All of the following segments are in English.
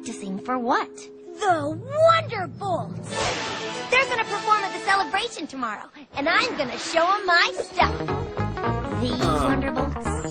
Practicing for what? The Wonderbolts! They're gonna perform at the celebration tomorrow, and I'm gonna show them my stuff. The Wonderbolts?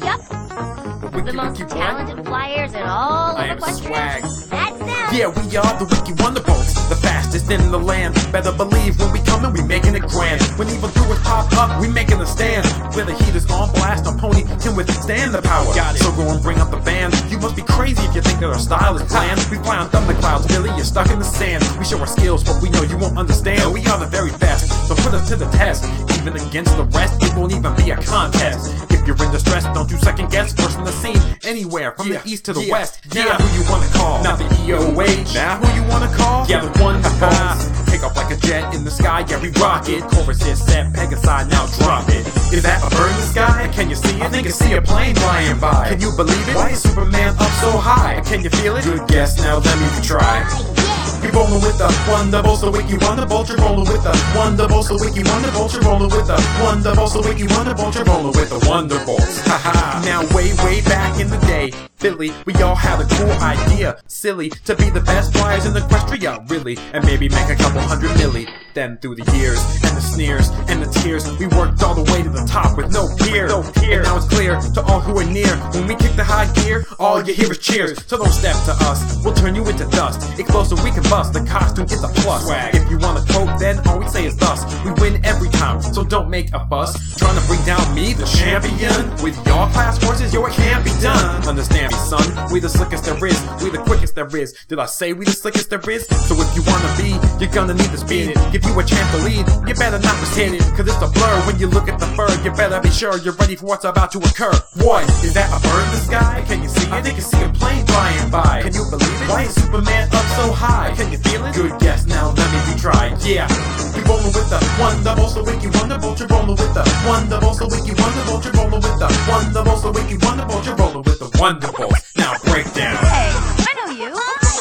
Yup. The most talented flyers in all of Equestria. Swag. That's them. Yeah, we are the Wiki Wonderbolts, the fastest in the land. Better believe when we coming, we making it grand. When evil doers pop up, we making a stand. Where the heat is on blast, our pony can withstand the power. Got it. So go and bring up the band. You must be crazy if you think that our style is bland. We fly on thunderclouds, Billy, you're stuck in the sand. We show our skills, but we know you won't understand. We are the very best, so put us to the test. Even against the rest, it won't even be a contest. If you're in distress, don't you second guess. First in the scene, anywhere from the east to the west. Now who you wanna call? Not the EOH. Now who you wanna call? Yeah, the Wonderbolts. Take off like a jet in the sky, yeah, we rock it. Chorus is set, Pegasi, now drop it. Is that a bird in the sky? Can you see it? I think I see a plane flying by. Can you believe it? Why is Superman up so high? Can you feel it? Good guess, now let me try. You're rolling with the Wonderbolts, the Wiki Wonderbolts. You're rolling with the Wonderbolts, the Wiki Wonderbolts. You're rolling with the Wonderbolts, the Wiki Wonderbolts. You're rolling with the Wonderbolts. Haha. Now way back in the day, Billy, we all had a cool idea, silly, to be the best flyers in Equestria, really, and maybe make a couple $100 million. Then through the years, and the sneers, and the tears, we worked all the way to the top with no peer. And now it's clear to all who are near, when we kick the high gear, all you hear is cheers. So don't step to us, we'll turn you into dust. Explosive, we can bust, the costume gets a plus. Swag. If you want to quote, then all we say is thus. We win every time, so don't make a fuss. Trying to bring down me, the champion, with your class horses, yo, it can't be done. Understand me, son, we the slickest there is, we the quickest there is. Did I say we the slickest there is? So if you wanna be, you're gonna need to speed. Give you a chance to lead, you better not proceed it, cause it's a blur when you look at the fur. You better be sure you're ready for what's about to occur. What? Is that a bird in the sky? Can you see it? I think you see a plane flying by. Can you believe it? Why is Superman up so high? Can you feel it? Good guess, now let me retry. Yeah, you're rolling with the Wonderbolts, the Wiki Wonderbolts. You're rolling with the Wonderbolts, the Wiki Wonderbolts. You're rolling with the Wonderbolts, the Wiki Wonderbolts. You're rolling with the Wonderbolts. Now break down. Hey, I know you.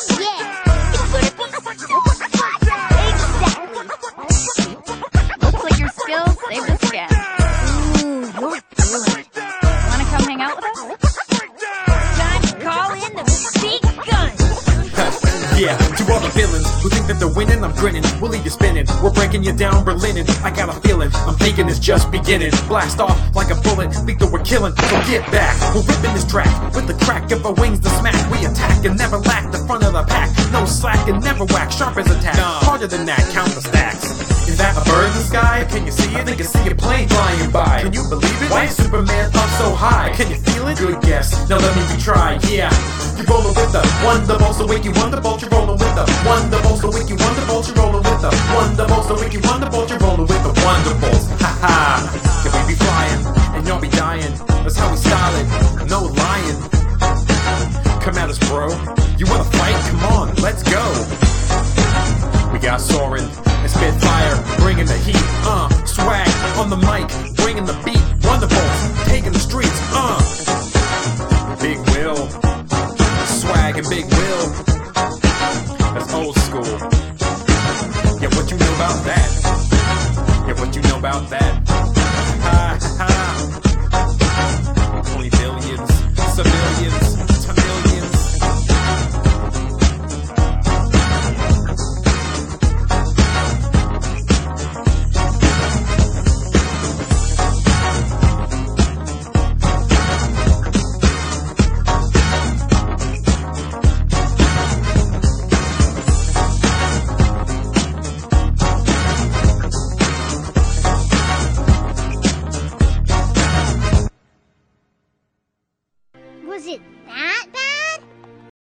Looks like your skills saved us again. Ooh, you're brilliant. Wanna come hang out with us? Time to call in the big guns. Yeah, to all the villains who think that they're winning, I'm grinning. We'll leave you spinning. We're breaking you down, Berlinin. I got a feeling, I'm thinking it's just beginning. Blast off like a bullet, think that we're killing. So get back, we're ripping this track with the crack of our wings to smack. We attack and never lack the front of the pack. No slack and never whack, sharp as attack. Harder than that, count the stacks. Is that a bird in the sky? Can you see it? I think I see a plane flying by. Can you believe it? Why is Superman up so high? Can you feel it? Good guess, now let me retry. Yeah, you're rolling with the Wonderbolts, the Wiki Wonderbolts. You're rolling with the Wonderbolts, the Wiki Wonderbolts. You're rolling with the Wonderbolts, the Wiki Wonderbolts. You're rolling with the Wonderbolts. Haha, can we be flying and y'all be dying? That's how we style it, no lying. Come at us, bro. You wanna fight? Come on, let's go. We got Soarin' and Spitfire, bringing the heat, swag on the mic, bringing the beat, Wonderbolts, taking the streets, Big Will, swag and Big Will, that's old school. Yeah, what you know about that? Yeah, what you know about that? Ha ha. Only billions, civilians, to millions. Was it that bad?